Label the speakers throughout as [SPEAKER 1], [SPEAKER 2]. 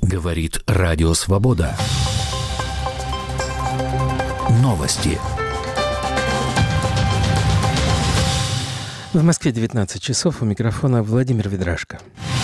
[SPEAKER 1] Говорит Радио Свобода. Новости.
[SPEAKER 2] В Москве 19 часов. У микрофона Владимир Ведрашко.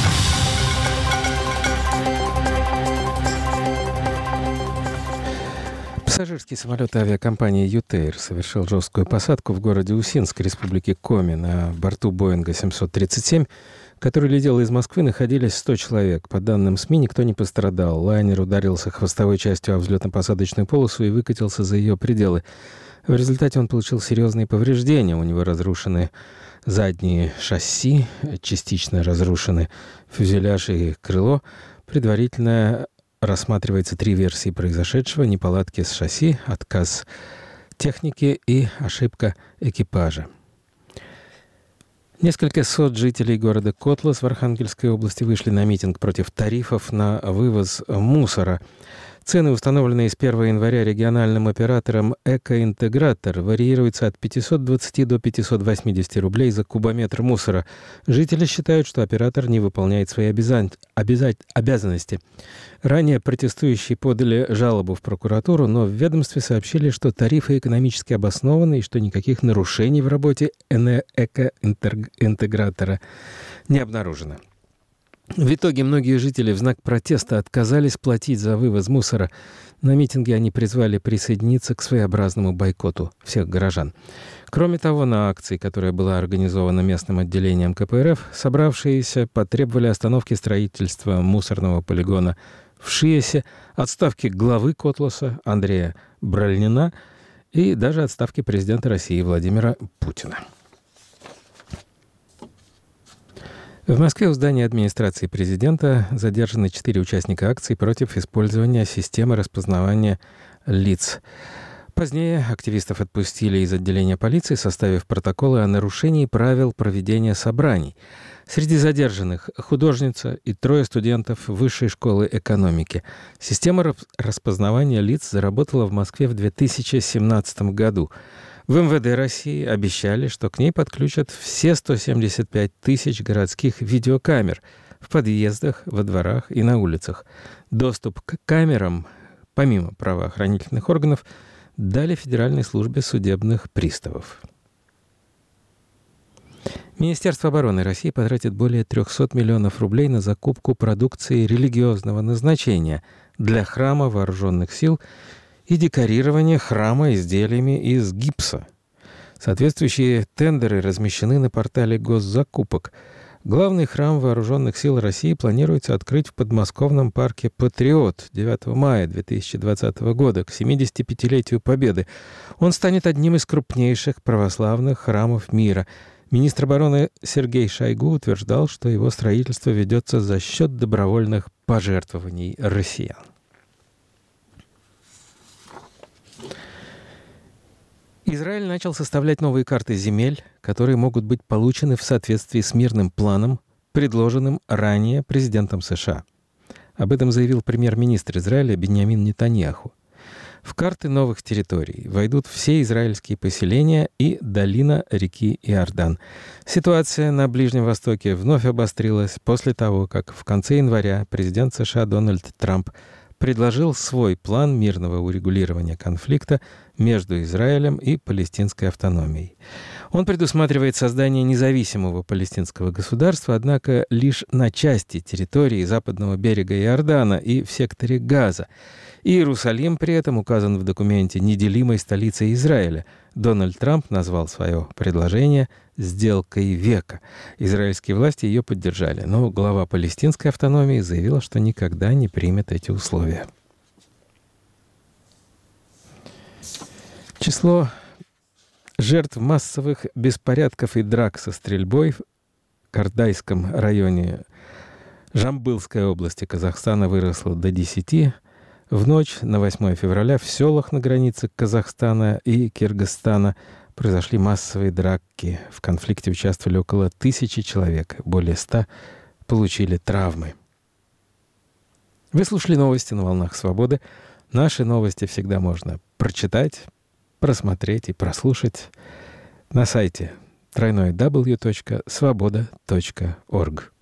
[SPEAKER 2] Пассажирский самолет авиакомпании «Ютейр» совершил жесткую посадку в городе Усинск, Республике Коми. На борту Боинга 737, который летел из Москвы, находились 100 человек. По данным СМИ, никто не пострадал. Лайнер ударился хвостовой частью о взлетно-посадочную полосу и выкатился за ее пределы. В результате он получил серьезные повреждения. У него разрушены задние шасси, частично разрушены фюзеляж и крыло. Предварительно рассматривается 3 версии произошедшего: неполадки с шасси, отказ техники и ошибка экипажа. Несколько сот жителей города Котлас в Архангельской области вышли на митинг против тарифов на вывоз мусора. Цены, установленные с 1 января региональным оператором «Экоинтегратор», варьируются от 520 до 580 рублей за кубометр мусора. Жители считают, что оператор не выполняет свои обязанности. Ранее протестующие подали жалобу в прокуратуру, но в ведомстве сообщили, что тарифы экономически обоснованы и что никаких нарушений в работе «Экоинтегратора» не обнаружено. В итоге многие жители в знак протеста отказались платить за вывоз мусора. На митинге они призвали присоединиться к своеобразному бойкоту всех горожан. Кроме того, на акции, которая была организована местным отделением КПРФ, собравшиеся потребовали остановки строительства мусорного полигона в Шиесе, отставки главы Котласа Андрея Бральнина и даже отставки президента России Владимира Путина. В Москве у здания администрации президента задержаны 4 участника акций против использования системы распознавания лиц. Позднее активистов отпустили из отделения полиции, составив протоколы о нарушении правил проведения собраний. Среди задержанных художница и 3 студентов Высшей школы экономики. Система распознавания лиц заработала в Москве в 2017 году. В МВД России обещали, что к ней подключат все 175 тысяч городских видеокамер в подъездах, во дворах и на улицах. Доступ к камерам, помимо правоохранительных органов, дали Федеральной службе судебных приставов. Министерство обороны России потратит более 300 миллионов рублей на закупку продукции религиозного назначения для храма Вооруженных сил и декорирование храма изделиями из гипса. Соответствующие тендеры размещены на портале госзакупок. Главный храм Вооруженных сил России планируется открыть в подмосковном парке «Патриот» 9 мая 2020 года, к 75-летию Победы. Он станет одним из крупнейших православных храмов мира. Министр обороны Сергей Шойгу утверждал, что его строительство ведется за счет добровольных пожертвований россиян. Израиль начал составлять новые карты земель, которые могут быть получены в соответствии с мирным планом, предложенным ранее президентом США. Об этом заявил премьер-министр Израиля Биньямин Нетаньяху. В карты новых территорий войдут все израильские поселения и долина реки Иордан. Ситуация на Ближнем Востоке вновь обострилась после того, как в конце января президент США Дональд Трамп предложил свой план мирного урегулирования конфликта между Израилем и палестинской автономией. Он предусматривает создание независимого палестинского государства, однако лишь на части территории западного берега Иордана и в секторе Газа. Иерусалим при этом указан в документе неделимой столицей Израиля. Дональд Трамп назвал свое предложение «сделкой века». Израильские власти ее поддержали, но глава палестинской автономии заявила, что никогда не примет эти условия. Число жертв массовых беспорядков и драк со стрельбой в Кардайском районе Жамбылской области Казахстана выросло до 10. В ночь на 8 февраля в селах на границе Казахстана и Кыргызстана произошли массовые драки. В конфликте участвовали около 1000 человек. Более 100 получили травмы. Вы слушали новости на «Волнах Свободы». Наши новости всегда можно прочитать, просмотреть и прослушать на сайте www.svoboda.org.